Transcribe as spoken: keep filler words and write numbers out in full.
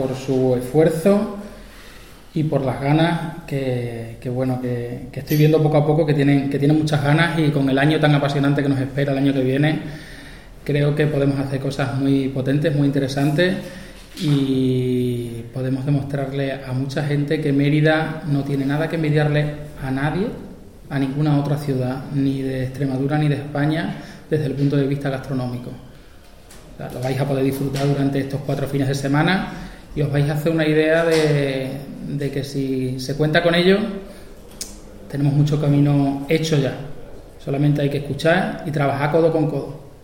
por su esfuerzo y por las ganas que, que bueno que, que estoy viendo poco a poco que tienen que tienen muchas ganas, y con el año tan apasionante que nos espera el año que viene creo que podemos hacer cosas muy potentes, muy interesantes, y podemos demostrarle a mucha gente que Mérida no tiene nada que envidiarle a nadie, a ninguna otra ciudad, ni de Extremadura ni de España, desde el punto de vista gastronómico. O sea, lo vais a poder disfrutar durante estos cuatro fines de semana y os vais a hacer una idea de, de que si se cuenta con ello, tenemos mucho camino hecho ya. Solamente hay que escuchar y trabajar codo con codo.